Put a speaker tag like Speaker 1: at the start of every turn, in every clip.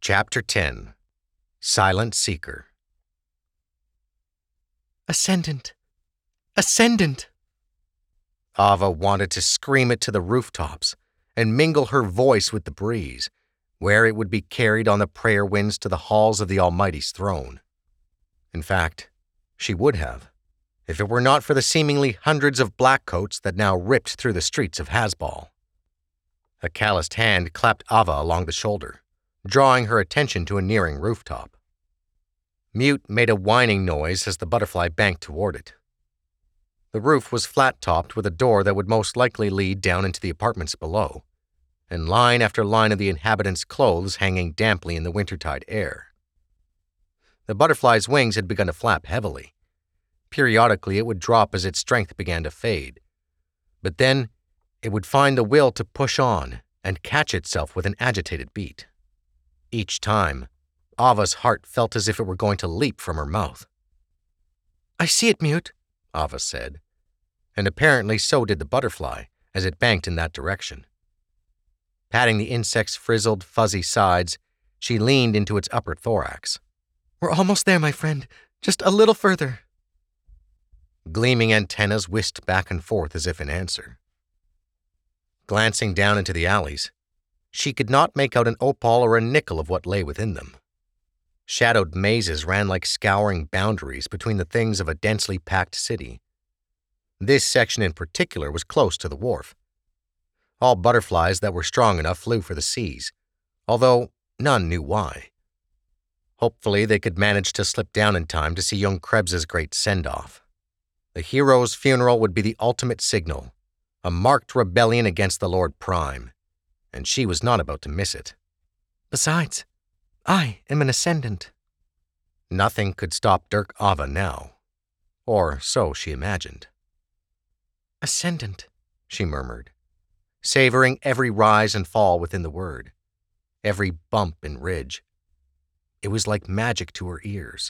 Speaker 1: Chapter 10. Silent Seeker.
Speaker 2: Ascendant! Ascendant!
Speaker 1: Ava wanted to scream it to the rooftops and mingle her voice with the breeze, where it would be carried on the prayer winds to the halls of the Almighty's throne. In fact, she would have, if it were not for the seemingly hundreds of blackcoats that now ripped through the streets of Hasbal. A calloused hand clapped Ava along the shoulder, drawing her attention to a nearing rooftop. Mute made a whining noise as the butterfly banked toward it. The roof was flat-topped with a door that would most likely lead down into the apartments below, and line after line of the inhabitants' clothes hanging damply in the wintertide air. The butterfly's wings had begun to flap heavily. Periodically it would drop as its strength began to fade, but then it would find the will to push on and catch itself with an agitated beat. Each time, Ava's heart felt as if it were going to leap from her mouth.
Speaker 2: "I see it, Mute,"
Speaker 1: Ava said, and apparently so did the butterfly as it banked in that direction. Patting the insect's frizzled, fuzzy sides, she leaned into its upper thorax.
Speaker 2: "We're almost there, my friend. Just a little further."
Speaker 1: Gleaming antennas whisked back and forth as if in answer. Glancing down into the alleys, she could not make out an opal or a nickel of what lay within them. Shadowed mazes ran like scouring boundaries between the things of a densely packed city. This section in particular was close to the wharf. All butterflies that were strong enough flew for the seas, although none knew why. Hopefully they could manage to slip down in time to see young Krebs's great send-off. The hero's funeral would be the ultimate signal, a marked rebellion against the Lord Prime, and she was not about to miss it.
Speaker 2: Besides, I am an ascendant.
Speaker 1: Nothing could stop Dirk Ava now, or so she imagined.
Speaker 2: Ascendant,
Speaker 1: she murmured, savoring every rise and fall within the word, every bump and ridge. It was like magic to her ears.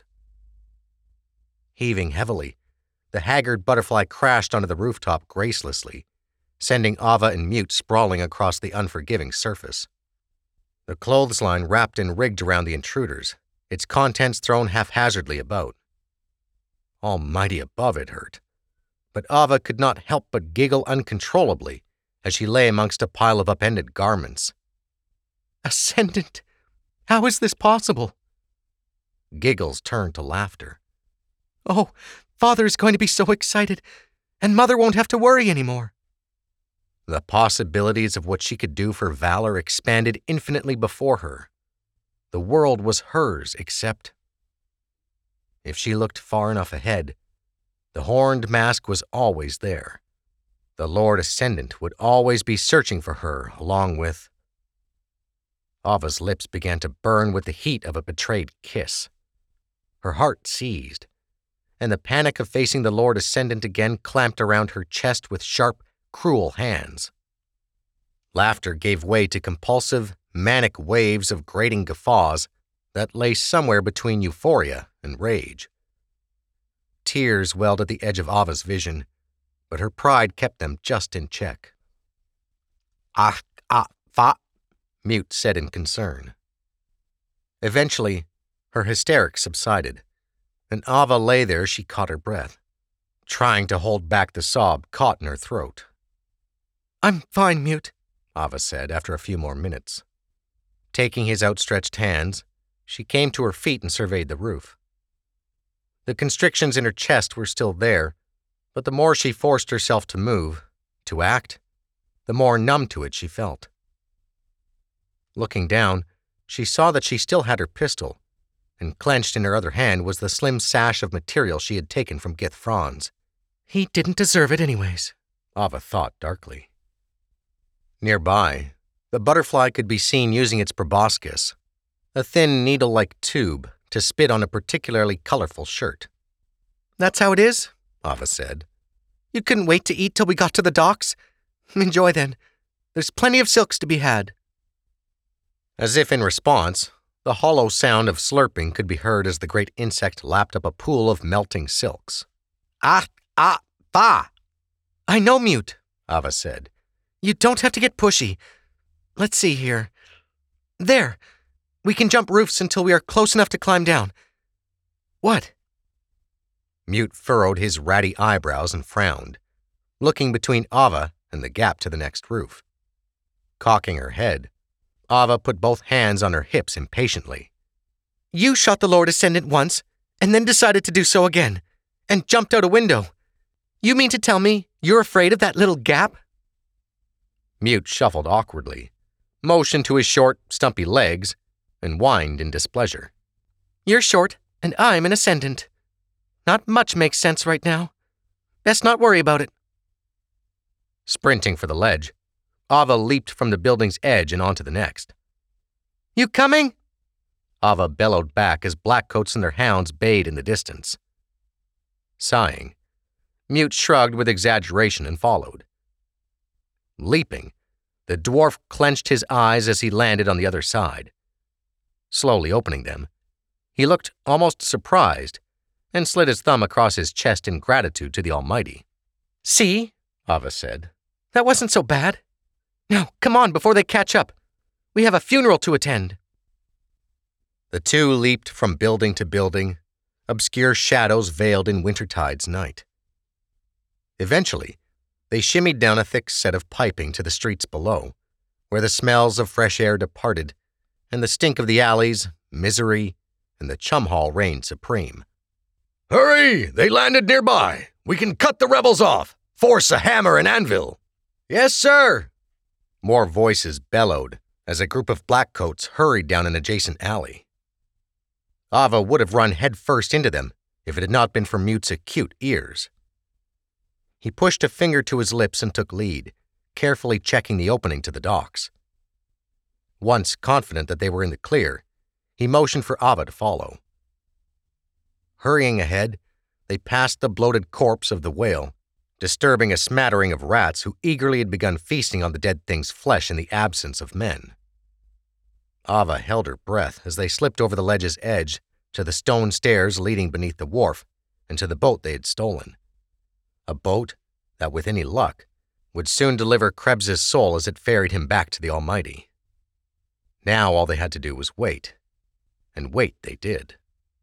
Speaker 1: Heaving heavily, the haggard butterfly crashed onto the rooftop gracelessly, sending Ava and Mute sprawling across the unforgiving surface. The clothesline wrapped and rigged around the intruders, its contents thrown haphazardly about. Almighty above, it hurt, but Ava could not help but giggle uncontrollably as she lay amongst a pile of upended garments.
Speaker 2: Ascendant! How is this possible?
Speaker 1: Giggles turned to laughter.
Speaker 2: Oh, Father is going to be so excited, and Mother won't have to worry anymore.
Speaker 1: The possibilities of what she could do for valor expanded infinitely before her. The world was hers except... If she looked far enough ahead, the horned mask was always there. The Lord Ascendant would always be searching for her along with... Ava's lips began to burn with the heat of a betrayed kiss. Her heart seized, and the panic of facing the Lord Ascendant again clamped around her chest with sharp, cruel hands. Laughter gave way to compulsive, manic waves of grating guffaws that lay somewhere between euphoria and rage. Tears welled at the edge of Ava's vision, but her pride kept them just in check. Fa, Mute said in concern. Eventually, her hysterics subsided, and Ava lay there. She caught her breath, trying to hold back the sob caught in her throat.
Speaker 2: "I'm fine, Mute,"
Speaker 1: Ava said after a few more minutes. Taking his outstretched hands, she came to her feet and surveyed the roof. The constrictions in her chest were still there, but the more she forced herself to move, to act, the more numb to it she felt. Looking down, she saw that she still had her pistol, and clenched in her other hand was the slim sash of material she had taken from Gith Franz.
Speaker 2: He didn't deserve it anyways,
Speaker 1: Ava thought darkly. Nearby, the butterfly could be seen using its proboscis, a thin needle-like tube, to spit on a particularly colorful shirt.
Speaker 2: "That's how it is?"
Speaker 1: Ava said.
Speaker 2: "You couldn't wait to eat till we got to the docks? Enjoy then. There's plenty of silks to be had."
Speaker 1: As if in response, the hollow sound of slurping could be heard as the great insect lapped up a pool of melting silks.
Speaker 2: Fa! "I know, Mute,"
Speaker 1: Ava said.
Speaker 2: "You don't have to get pushy. Let's see here. There. We can jump roofs until we are close enough to climb down. What?
Speaker 1: Mute furrowed his ratty eyebrows and frowned, looking between Ava and the gap to the next roof. Cocking her head, Ava put both hands on her hips impatiently.
Speaker 2: You shot the Lord Ascendant once, and then decided to do so again, and jumped out a window. You mean to tell me you're afraid of that little gap?
Speaker 1: Mute shuffled awkwardly, motioned to his short, stumpy legs, and whined in displeasure.
Speaker 2: You're short, and I'm an Ascendant. Not much makes sense right now. Best not worry about it.
Speaker 1: Sprinting for the ledge, Ava leaped from the building's edge and onto the next.
Speaker 2: You coming?
Speaker 1: Ava bellowed back as Blackcoats and their hounds bayed in the distance. Sighing, Mute shrugged with exaggeration and followed. Leaping, the dwarf clenched his eyes as he landed on the other side. Slowly opening them, he looked almost surprised and slid his thumb across his chest in gratitude to the Almighty.
Speaker 2: See,
Speaker 1: Ava said.
Speaker 2: That wasn't so bad. Now, come on before they catch up. We have a funeral to attend.
Speaker 1: The two leaped from building to building, obscure shadows veiled in Wintertide's night. Eventually, they shimmied down a thick set of piping to the streets below, where the smells of fresh air departed, and the stink of the alleys, misery, and the chum hall reigned supreme. "Hurry! They landed nearby! We can cut the rebels off! Force a hammer and anvil!" "Yes, sir!" More voices bellowed as a group of Blackcoats hurried down an adjacent alley. Ava would have run headfirst into them if it had not been for Mute's acute ears. He pushed a finger to his lips and took lead, carefully checking the opening to the docks. Once confident that they were in the clear, he motioned for Ava to follow. Hurrying ahead, they passed the bloated corpse of the whale, disturbing a smattering of rats who eagerly had begun feasting on the dead thing's flesh in the absence of men. Ava held her breath as they slipped over the ledge's edge to the stone stairs leading beneath the wharf and to the boat they had stolen. A boat that, with any luck, would soon deliver Krebs's soul as it ferried him back to the Almighty. Now all they had to do was wait, and wait they did.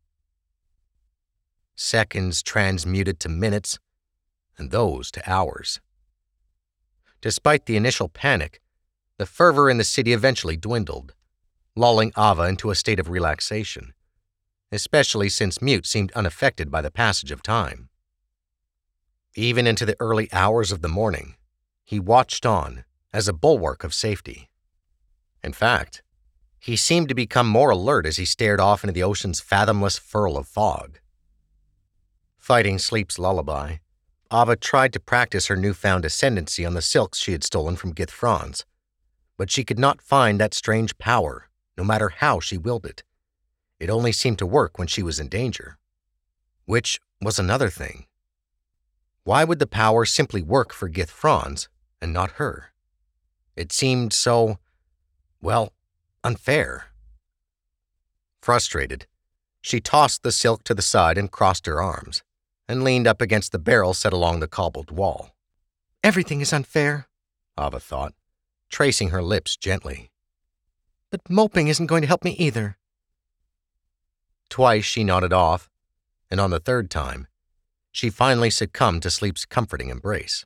Speaker 1: Seconds transmuted to minutes, and those to hours. Despite the initial panic, the fervor in the city eventually dwindled, lulling Ava into a state of relaxation, especially since Mute seemed unaffected by the passage of time. Even into the early hours of the morning, he watched on as a bulwark of safety. In fact, he seemed to become more alert as he stared off into the ocean's fathomless furl of fog. Fighting sleep's lullaby, Ava tried to practice her newfound ascendancy on the silks she had stolen from Githfrans, but she could not find that strange power, no matter how she willed it. It only seemed to work when she was in danger. Which was another thing. Why would the power simply work for Githfrans and not her? It seemed so, unfair. Frustrated, she tossed the silk to the side and crossed her arms, and leaned up against the barrel set along the cobbled wall.
Speaker 2: Everything is unfair,
Speaker 1: Ava thought, tracing her lips gently.
Speaker 2: But moping isn't going to help me either.
Speaker 1: Twice she nodded off, and on the third time, she finally succumbed to sleep's comforting embrace.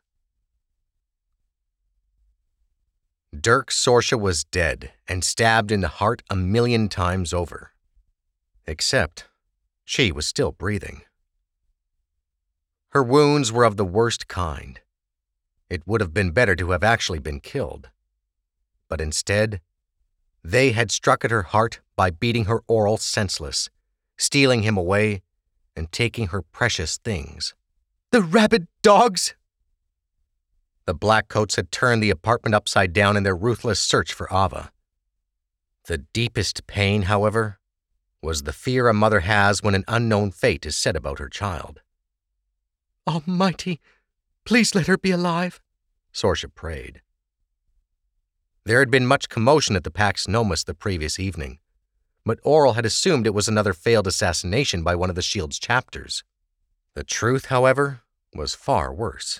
Speaker 1: Dirk Sorsha was dead and stabbed in the heart 1,000,000 times over. Except, she was still breathing. Her wounds were of the worst kind. It would have been better to have actually been killed. But instead, they had struck at her heart by beating her Auril senseless, stealing him away, and taking her precious things.
Speaker 2: The rabid dogs!
Speaker 1: The Blackcoats had turned the apartment upside down in their ruthless search for Ava. The deepest pain, however, was the fear a mother has when an unknown fate is set about her child.
Speaker 2: Almighty, please let her be alive,
Speaker 1: Sorsha prayed. There had been much commotion at the Pax Nomus the previous evening, but Auril had assumed it was another failed assassination by one of the Shield's chapters. The truth, however, was far worse.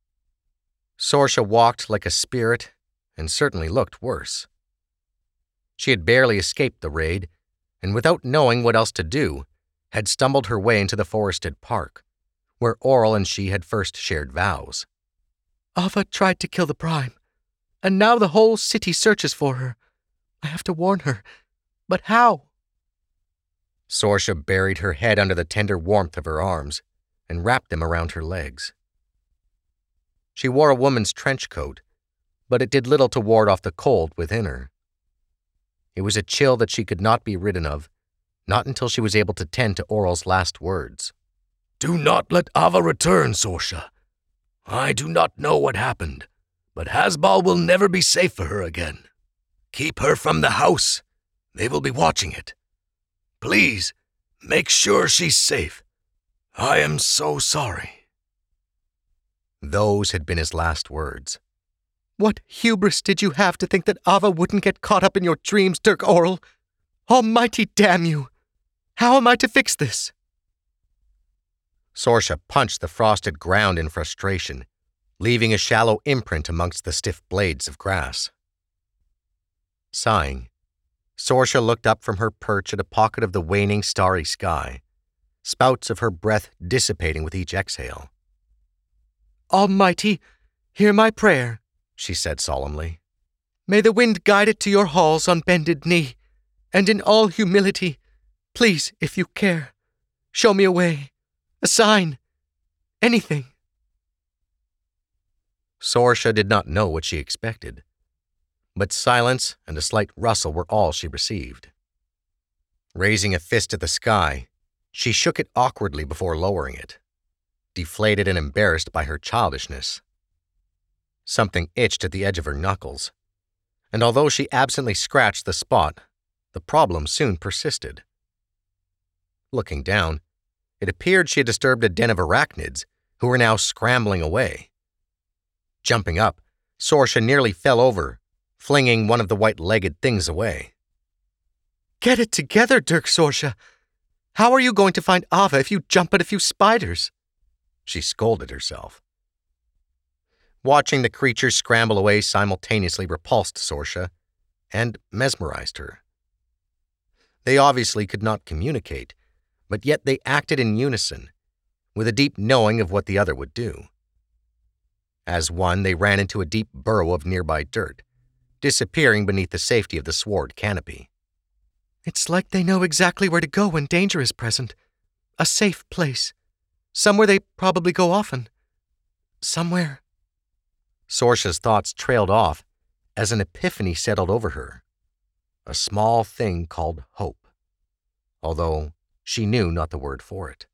Speaker 1: Sorsha walked like a spirit and certainly looked worse. She had barely escaped the raid, and without knowing what else to do, had stumbled her way into the forested park, where Auril and she had first shared vows.
Speaker 2: Ava tried to kill the Prime, and now the whole city searches for her. I have to warn her, but how?
Speaker 1: Sorsha buried her head under the tender warmth of her arms and wrapped them around her legs. She wore a woman's trench coat, but it did little to ward off the cold within her. It was a chill that she could not be ridden of, not until she was able to tend to Auril's last words.
Speaker 3: Do not let Ava return, Sorsha. I do not know what happened, but Hasbal will never be safe for her again. Keep her from the house. They will be watching it. Please, make sure she's safe. I am so sorry.
Speaker 1: Those had been his last words.
Speaker 2: What hubris did you have to think that Ava wouldn't get caught up in your dreams, Dirk Auril? Almighty damn you! How am I to fix this?
Speaker 1: Sorsha punched the frosted ground in frustration, leaving a shallow imprint amongst the stiff blades of grass. Sighing, Sorsha looked up from her perch at a pocket of the waning starry sky, spouts of her breath dissipating with each exhale.
Speaker 2: Almighty, hear my prayer,
Speaker 1: she said solemnly.
Speaker 2: May the wind guide it to your halls on bended knee, and in all humility, please, if you care, show me a way, a sign, anything.
Speaker 1: Sorsha did not know what she expected, but silence and a slight rustle were all she received. Raising a fist at the sky, she shook it awkwardly before lowering it, deflated and embarrassed by her childishness. Something itched at the edge of her knuckles, and although she absently scratched the spot, the problem soon persisted. Looking down, it appeared she had disturbed a den of arachnids who were now scrambling away. Jumping up, Sorsha nearly fell over, flinging one of the white-legged things away.
Speaker 2: Get it together, Dirk Sorsha. How are you going to find Ava if you jump at a few spiders?
Speaker 1: She scolded herself. Watching the creatures scramble away simultaneously repulsed Sorsha and mesmerized her. They obviously could not communicate, but yet they acted in unison, with a deep knowing of what the other would do. As one, they ran into a deep burrow of nearby dirt, disappearing beneath the safety of the sward canopy.
Speaker 2: It's like they know exactly where to go when danger is present. A safe place. Somewhere they probably go often. Somewhere.
Speaker 1: Sorsha's thoughts trailed off as an epiphany settled over her. A small thing called hope, although she knew not the word for it.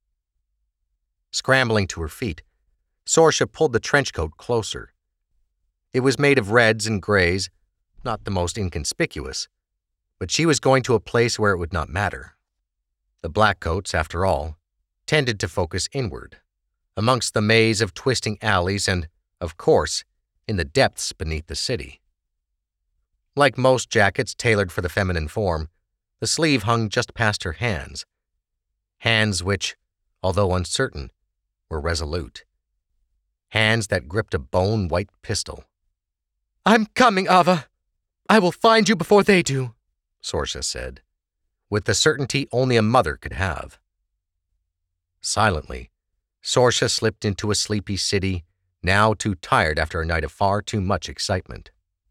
Speaker 1: Scrambling to her feet, Sorsha pulled the trench coat closer. It was made of reds and grays, not the most inconspicuous, but she was going to a place where it would not matter. The black coats, after all, tended to focus inward, amongst the maze of twisting alleys and, of course, in the depths beneath the city. Like most jackets tailored for the feminine form, the sleeve hung just past her hands. Hands which, although uncertain, were resolute. Hands that gripped a bone-white pistol.
Speaker 2: I'm coming, Ava. I will find you before they do,
Speaker 1: Sorsha said, with the certainty only a mother could have. Silently, Sorsha slipped into a sleepy city, now too tired after a night of far too much excitement.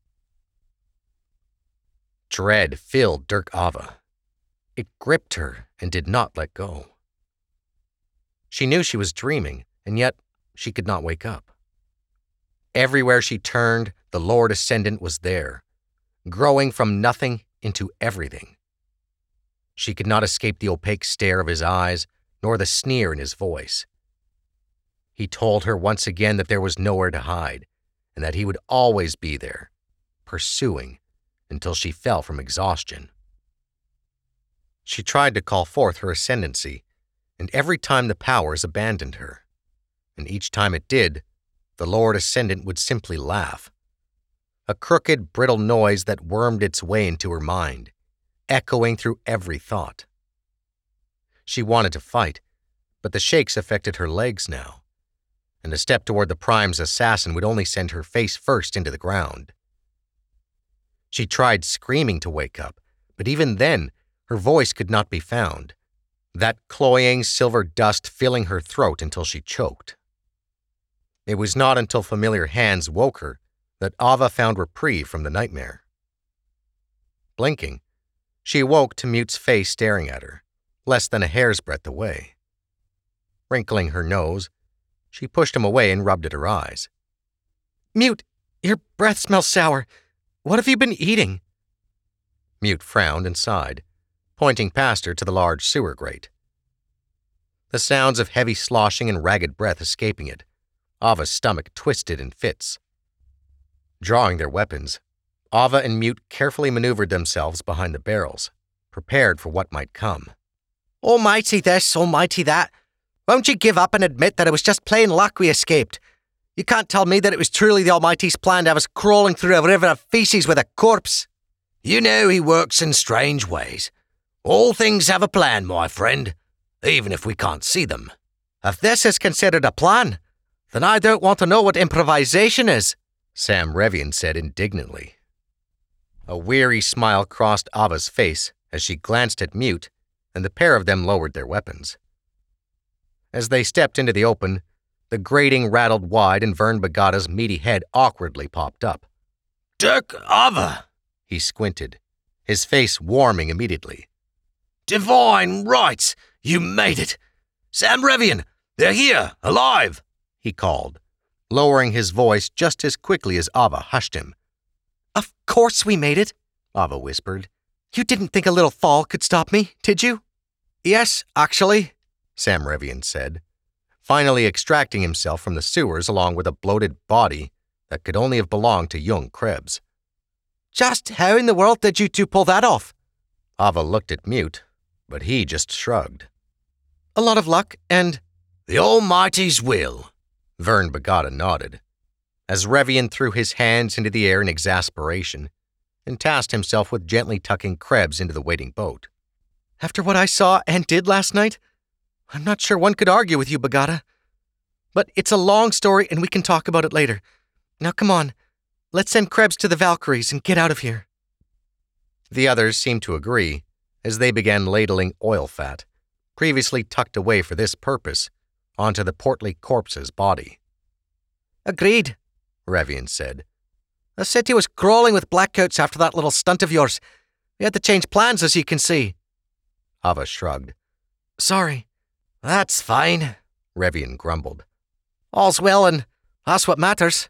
Speaker 1: Dread filled Dirk Ava. It gripped her and did not let go. She knew she was dreaming, and yet she could not wake up. Everywhere she turned, the Lord Ascendant was there, growing from nothing into everything. She could not escape the opaque stare of his eyes, nor the sneer in his voice. He told her once again that there was nowhere to hide, and that he would always be there, pursuing, until she fell from exhaustion. She tried to call forth her ascendancy, and every time the powers abandoned her. And each time it did, the Lord Ascendant would simply laugh. A crooked, brittle noise that wormed its way into her mind, echoing through every thought. She wanted to fight, but the shakes affected her legs now, and a step toward the Prime's assassin would only send her face first into the ground. She tried screaming to wake up, but even then, her voice could not be found, that cloying silver dust filling her throat until she choked. It was not until familiar hands woke her that Ava found reprieve from the nightmare. Blinking, she awoke to Mute's face staring at her, less than a hair's breadth away. Wrinkling her nose, she pushed him away and rubbed at her eyes.
Speaker 2: Mute, your breath smells sour. What have you been eating?
Speaker 1: Mute frowned and sighed, pointing past her to the large sewer grate. The sounds of heavy sloshing and ragged breath escaping it, Ava's stomach twisted in fits. Drawing their weapons, Ava and Mute carefully maneuvered themselves behind the barrels, prepared for what might come.
Speaker 2: Almighty this, almighty that. Won't you give up and admit that it was just plain luck we escaped? You can't tell me that it was truly the Almighty's plan to have us crawling through a river of feces with a corpse.
Speaker 3: You know he works in strange ways. All things have a plan, my friend, even if we can't see them.
Speaker 2: If this is considered a plan, then I don't want to know what improvisation is,
Speaker 1: Sam Revian said indignantly. A weary smile crossed Ava's face as she glanced at Mute, and the pair of them lowered their weapons. As they stepped into the open, the grating rattled wide and Vern Bagada's meaty head awkwardly popped up.
Speaker 3: Dirk Ava!
Speaker 1: He squinted, his face warming immediately.
Speaker 3: Divine rights! You made it! Sam Revian! They're here, alive!
Speaker 1: He called, lowering his voice just as quickly as Ava hushed him.
Speaker 2: Of course we made it,
Speaker 1: Ava whispered.
Speaker 2: You didn't think a little fall could stop me, did you? Yes, actually,
Speaker 1: Sam Revian said, finally extracting himself from the sewers along with a bloated body that could only have belonged to young Krebs.
Speaker 2: Just how in the world did you two pull that off?
Speaker 1: Ava looked at Mute, but he just shrugged.
Speaker 2: A lot of luck and...
Speaker 3: The Almighty's will,
Speaker 1: Vern Bagada nodded, as Revian threw his hands into the air in exasperation and tasked himself with gently tucking Krebs into the waiting boat.
Speaker 2: After what I saw and did last night, I'm not sure one could argue with you, Bagada. But it's a long story and we can talk about it later. Now come on, let's send Krebs to the Valkyries and get out of here.
Speaker 1: The others seemed to agree as they began ladling oil fat, previously tucked away for this purpose, onto the portly corpse's body.
Speaker 2: Agreed,
Speaker 1: Revian said.
Speaker 2: The city was crawling with blackcoats after that little stunt of yours. We had to change plans, as you can see.
Speaker 1: Ava shrugged.
Speaker 2: Sorry.
Speaker 3: That's fine,
Speaker 1: Revian grumbled.
Speaker 2: All's well, and that's what matters.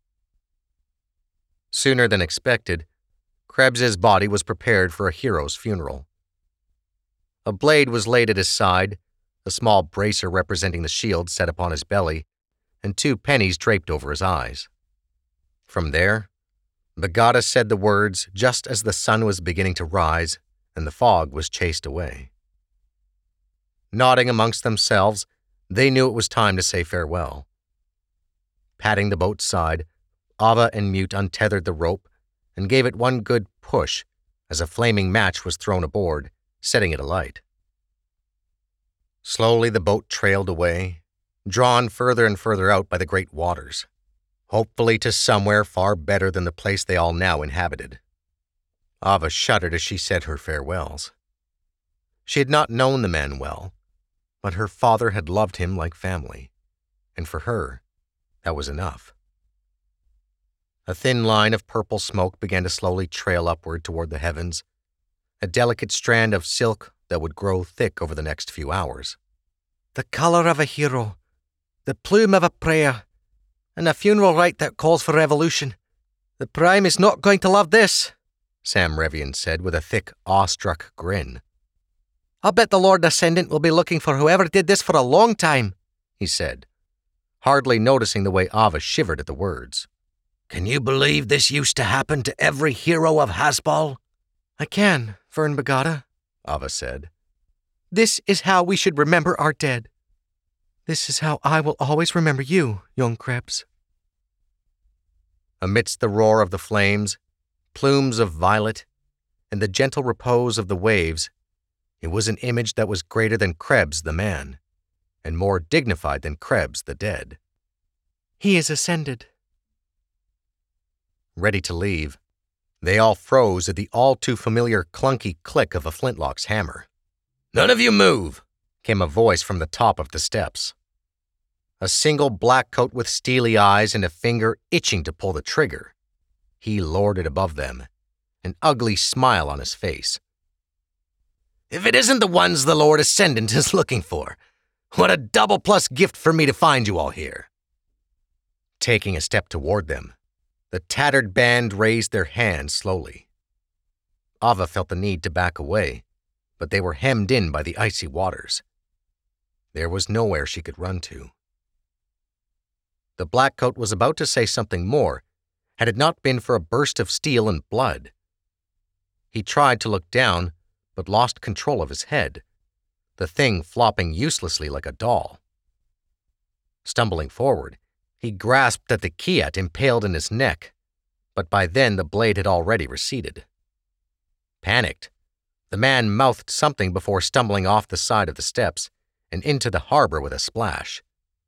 Speaker 1: Sooner than expected, Krebs's body was prepared for a hero's funeral. A blade was laid at his side, a small bracer representing the shield set upon his belly, and 2 pennies draped over his eyes. From there, Bagada said the words just as the sun was beginning to rise and the fog was chased away. Nodding amongst themselves, they knew it was time to say farewell. Patting the boat's side, Ava and Mute untethered the rope and gave it one good push as a flaming match was thrown aboard, setting it alight. Slowly the boat trailed away, drawn further and further out by the great waters, hopefully to somewhere far better than the place they all now inhabited. Ava shuddered as she said her farewells. She had not known the man well, but her father had loved him like family, and for her, that was enough. A thin line of purple smoke began to slowly trail upward toward the heavens, a delicate strand of silk that would grow thick over the next few hours.
Speaker 2: The color of a hero, the plume of a prayer, and a funeral rite that calls for revolution. The Prime is not going to love this,
Speaker 1: Sam Revian said with a thick, awestruck grin.
Speaker 2: I'll bet the Lord Ascendant will be looking for whoever did this for a long time,
Speaker 1: he said, hardly noticing the way Ava shivered at the words.
Speaker 3: Can you believe this used to happen to every hero of Hasbal?
Speaker 2: I can, Vern Bagada,
Speaker 1: Ava said.
Speaker 2: This is how we should remember our dead. This is how I will always remember you, young Krebs.
Speaker 1: Amidst the roar of the flames, plumes of violet, and the gentle repose of the waves, it was an image that was greater than Krebs the man, and more dignified than Krebs the dead.
Speaker 2: He is ascended.
Speaker 1: Ready to leave, They all froze at the all-too-familiar clunky click of a flintlock's hammer.
Speaker 3: "None of you move,"
Speaker 1: came a voice from the top of the steps. A single black coat with steely eyes and a finger itching to pull the trigger. He lorded above them, an ugly smile on his face.
Speaker 3: "If it isn't the ones the Lord Ascendant is looking for, what a double-plus gift for me to find you all here."
Speaker 1: Taking a step toward them, the tattered band raised their hands slowly. Ava felt the need to back away, but they were hemmed in by the icy waters. There was nowhere she could run to. The black coat was about to say something more, had it not been for a burst of steel and blood. He tried to look down, but lost control of his head, the thing flopping uselessly like a doll. Stumbling forward, he grasped at the kiat impaled in his neck, but by then the blade had already receded. Panicked, the man mouthed something before stumbling off the side of the steps and into the harbor with a splash.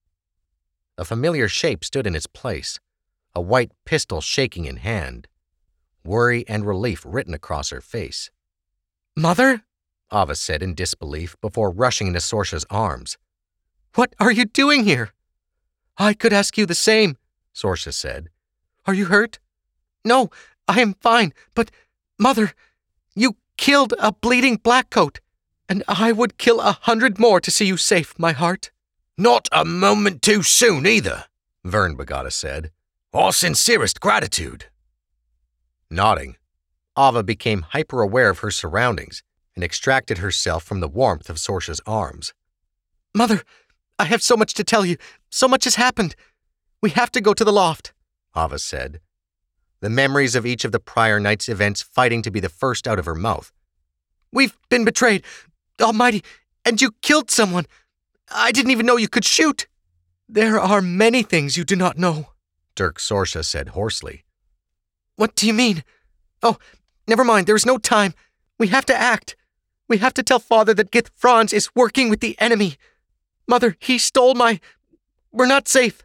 Speaker 1: A familiar shape stood in its place, a white pistol shaking in hand, worry and relief written across her face.
Speaker 2: "Mother?"
Speaker 1: Ava said in disbelief before rushing into Sorsha's arms.
Speaker 2: "What are you doing here?" "I could ask you the same," Sorsha said. "Are you hurt?" "No, I am fine, but, Mother, you killed a bleeding blackcoat, and I would kill 100 more to see you safe, my heart."
Speaker 3: "Not a moment too soon, either,"
Speaker 1: Vern Bogata said.
Speaker 3: "Our sincerest gratitude."
Speaker 1: Nodding, Ava became hyper-aware of her surroundings and extracted herself from the warmth of Sorsha's arms.
Speaker 2: "Mother, I have so much to tell you. So much has happened. We have to go to the loft,"
Speaker 1: Ava said, the memories of each of the prior night's events fighting to be the first out of her mouth.
Speaker 2: "We've been betrayed, Almighty, and you killed someone. I didn't even know you could shoot." "There are many things you do not know,"
Speaker 1: Dirk Sorsha said hoarsely.
Speaker 2: "What do you mean? Oh, never mind, there is no time. We have to act. We have to tell Father that Gith Franz is working with the enemy. Mother, he stole my... We're not safe."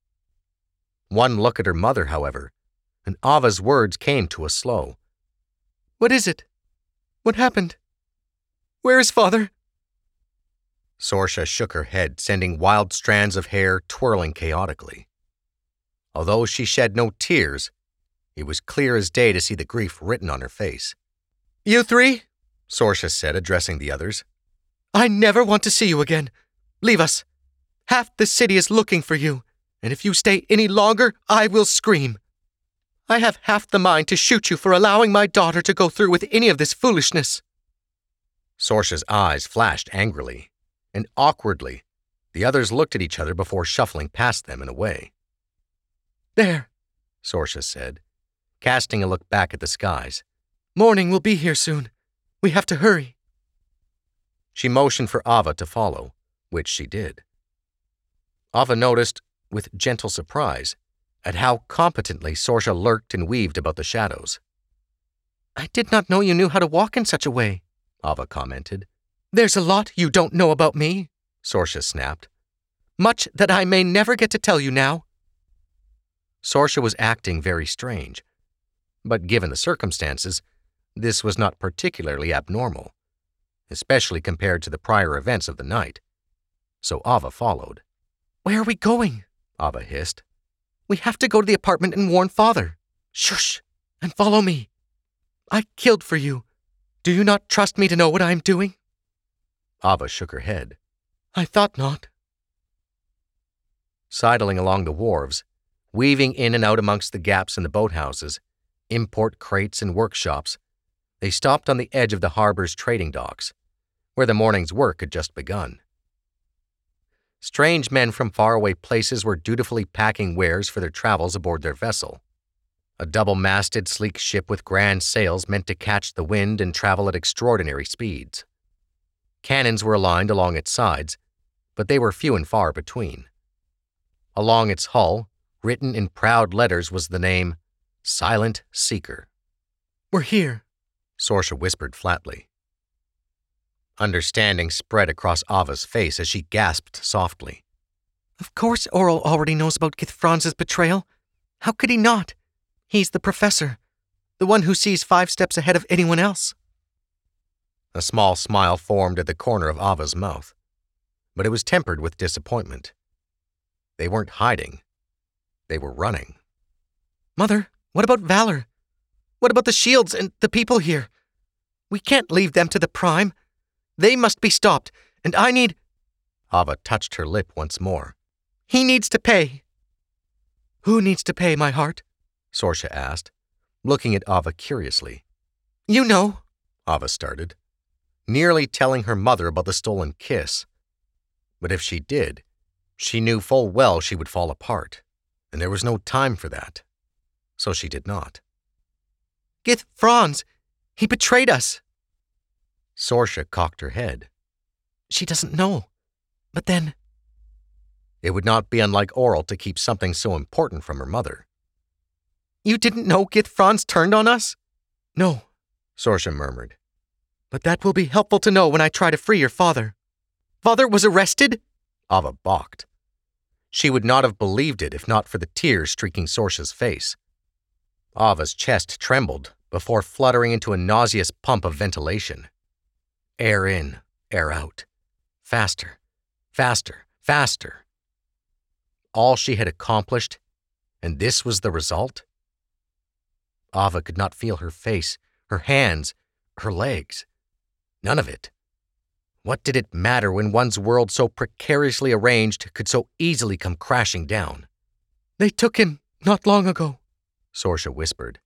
Speaker 1: One look at her mother, however, and Ava's words came to a slow.
Speaker 2: "What is it? What happened? Where is Father?"
Speaker 1: Sorsha shook her head, sending wild strands of hair twirling chaotically. Although she shed no tears, it was clear as day to see the grief written on her face.
Speaker 2: "You three,"
Speaker 1: Sorsha said, addressing the others.
Speaker 2: "I never want to see you again. Leave us. Half the city is looking for you, and if you stay any longer, I will scream. I have half the mind to shoot you for allowing my daughter to go through with any of this foolishness."
Speaker 1: Sorsha's eyes flashed angrily, and awkwardly, the others looked at each other before shuffling past them and away.
Speaker 2: "There,"
Speaker 1: Sorsha said, casting a look back at the skies.
Speaker 2: "Morning will be here soon. We have to hurry."
Speaker 1: She motioned for Ava to follow, which she did. Ava noticed, with gentle surprise, at how competently Sorsha lurked and weaved about the shadows.
Speaker 2: "I did not know you knew how to walk in such a way,"
Speaker 1: Ava commented.
Speaker 2: "There's a lot you don't know about me,"
Speaker 1: Sorsha snapped.
Speaker 2: "Much that I may never get to tell you now."
Speaker 1: Sorsha was acting very strange, but given the circumstances, this was not particularly abnormal, especially compared to the prior events of the night. So Ava followed.
Speaker 2: "Where are we going?"
Speaker 1: Ava hissed.
Speaker 2: "We have to go to the apartment and warn Father." "Shush, and follow me. I killed for you. Do you not trust me to know what I am doing?"
Speaker 1: Ava shook her head.
Speaker 2: "I thought not."
Speaker 1: Sidling along the wharves, weaving in and out amongst the gaps in the boathouses, import crates and workshops, they stopped on the edge of the harbor's trading docks, where the morning's work had just begun. Strange men from faraway places were dutifully packing wares for their travels aboard their vessel, a double-masted, sleek ship with grand sails meant to catch the wind and travel at extraordinary speeds. Cannons were aligned along its sides, but they were few and far between. Along its hull, written in proud letters, was the name Silent Seeker.
Speaker 2: "We're here,"
Speaker 1: Sorsha whispered flatly. Understanding spread across Ava's face as she gasped softly.
Speaker 2: "Of course Oral already knows about Gith Franz's betrayal. How could he not? He's the professor. The one who sees 5 steps ahead of anyone else.
Speaker 1: A small smile formed at the corner of Ava's mouth, but it was tempered with disappointment. They weren't hiding. They were running.
Speaker 2: Mother, what about Valor? What about the shields and the people here? We can't leave them to the Prime. They must be stopped, and I need...
Speaker 1: Ava touched her lip once more.
Speaker 2: He needs to pay. Who needs to pay, my heart?
Speaker 1: Sorsha asked, looking at Ava curiously.
Speaker 2: You know,
Speaker 1: Ava started, nearly telling her mother about the stolen kiss. But if she did, she knew full well she would fall apart, and there was no time for that. So she did not.
Speaker 2: Gith Franz, he betrayed us.
Speaker 1: Sorsha cocked her head.
Speaker 2: She doesn't know. But then...
Speaker 1: It would not be unlike Auril to keep something so important from her mother.
Speaker 2: You didn't know Gith Franz turned on us? No,
Speaker 1: Sorsha murmured.
Speaker 2: But that will be helpful to know when I try to free your father. Father was arrested?
Speaker 1: Ava balked. She would not have believed it if not for the tears streaking Sorsha's face. Ava's chest trembled before fluttering into a nauseous pump of ventilation. Air in, air out. Faster, faster, faster. All she had accomplished, and this was the result? Ava could not feel her face, her hands, her legs. None of it. What did it matter when one's world so precariously arranged could so easily come crashing down?
Speaker 2: They took him not long ago,
Speaker 1: Sorsha whispered.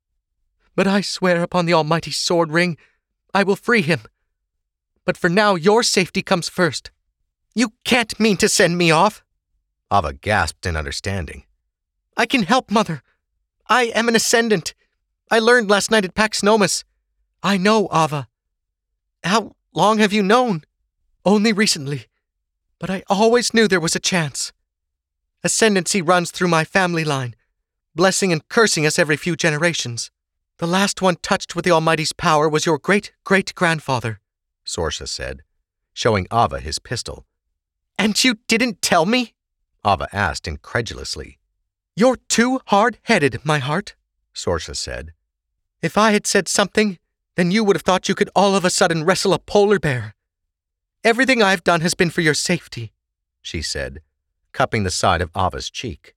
Speaker 2: But I swear upon the almighty sword ring, I will free him. But for now, your safety comes first. You can't mean to send me off.
Speaker 1: Ava gasped in understanding.
Speaker 2: I can help, Mother. I am an ascendant. I learned last night at Pax Nomus. I know, Ava. How long have you known? Only recently. But I always knew there was a chance. Ascendancy runs through my family line, blessing and cursing us every few generations. The last one touched with the Almighty's power was your great-great-grandfather,
Speaker 1: Sorsha said, showing Ava his pistol.
Speaker 2: And you didn't tell me?
Speaker 1: Ava asked incredulously.
Speaker 2: You're too hard-headed, my heart,
Speaker 1: Sorsha said.
Speaker 2: If I had said something, then you would have thought you could all of a sudden wrestle a polar bear. Everything I've done has been for your safety,
Speaker 1: she said, cupping the side of Ava's cheek.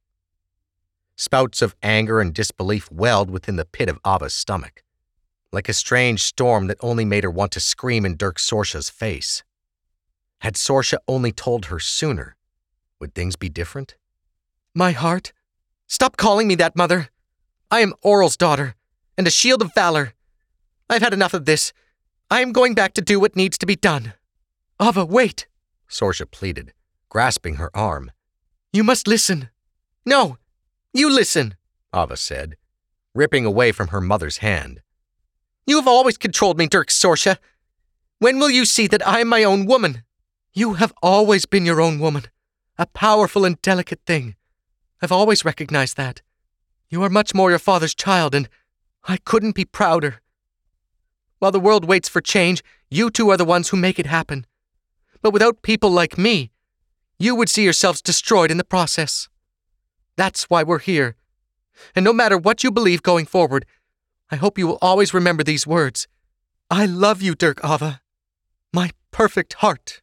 Speaker 1: Spouts of anger and disbelief welled within the pit of Ava's stomach, like a strange storm that only made her want to scream in Dirk Sorsha's face. Had Sorsha only told her sooner, would things be different?
Speaker 2: My heart? Stop calling me that, Mother. I am Auril's daughter, and a shield of valor. I've had enough of this. I am going back to do what needs to be done. Ava, wait,
Speaker 1: Sorsha pleaded, grasping her arm.
Speaker 2: You must listen. No, you listen,
Speaker 1: Ava said, ripping away from her mother's hand.
Speaker 2: You have always controlled me, Dirk Sorsha. When will you see that I am my own woman? You have always been your own woman, a powerful and delicate thing. I've always recognized that. You are much more your father's child, and I couldn't be prouder. While the world waits for change, you two are the ones who make it happen. But without people like me, you would see yourselves destroyed in the process. That's why we're here. And no matter what you believe going forward, I hope you will always remember these words. I love you, Dirk Ava. My perfect heart.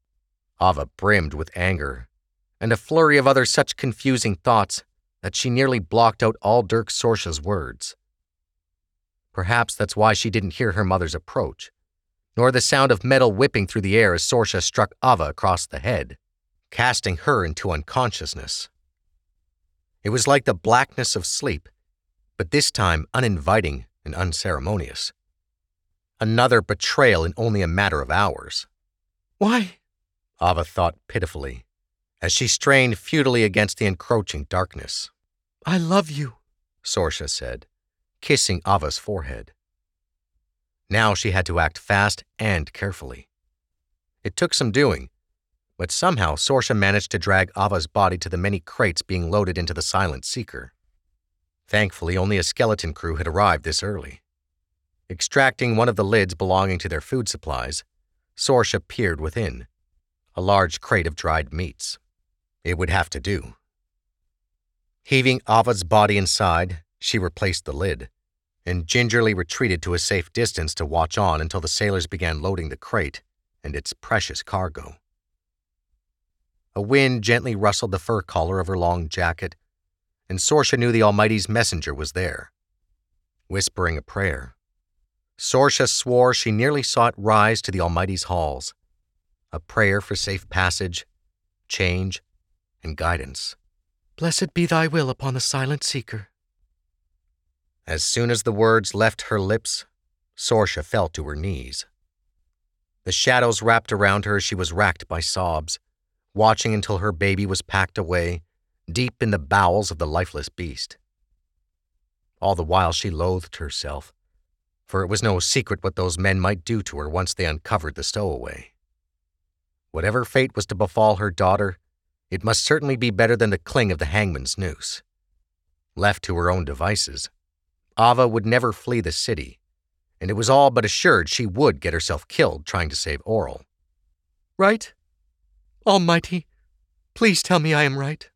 Speaker 1: Ava brimmed with anger, and a flurry of other such confusing thoughts that she nearly blocked out all Dirk Sorsha's words. Perhaps that's why she didn't hear her mother's approach, nor the sound of metal whipping through the air as Sorsha struck Ava across the head, casting her into unconsciousness. It was like the blackness of sleep, but this time uninviting and unceremonious. Another betrayal in only a matter of hours.
Speaker 2: Why?
Speaker 1: Ava thought pitifully, as she strained futilely against the encroaching darkness.
Speaker 2: I love you,
Speaker 1: Sorsha said, kissing Ava's forehead. Now she had to act fast and carefully. It took some doing, but somehow Sorsha managed to drag Ava's body to the many crates being loaded into the Silent Seeker. Thankfully, only a skeleton crew had arrived this early. Extracting one of the lids belonging to their food supplies, Sorsha peered within. A large crate of dried meats. It would have to do. Heaving Ava's body inside, she replaced the lid, and gingerly retreated to a safe distance to watch on until the sailors began loading the crate and its precious cargo. A wind gently rustled the fur collar of her long jacket, and Sorsha knew the Almighty's messenger was there. Whispering a prayer, Sorsha swore she nearly saw it rise to the Almighty's halls, a prayer for safe passage, change, and guidance.
Speaker 2: Blessed be thy will upon the silent seeker.
Speaker 1: As soon as the words left her lips, Sorsha fell to her knees. The shadows wrapped around her as she was racked by sobs, watching until her baby was packed away, deep in the bowels of the lifeless beast. All the while she loathed herself, for it was no secret what those men might do to her once they uncovered the stowaway. Whatever fate was to befall her daughter, it must certainly be better than the cling of the hangman's noose. Left to her own devices, Ava would never flee the city, and it was all but assured she would get herself killed trying to save Auril.
Speaker 2: Right? Almighty, please tell me I am right.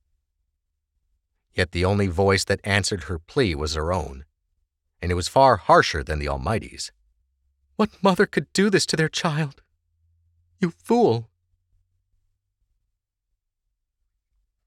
Speaker 1: Yet the only voice that answered her plea was her own, and it was far harsher than the Almighty's.
Speaker 2: What mother could do this to their child? You fool!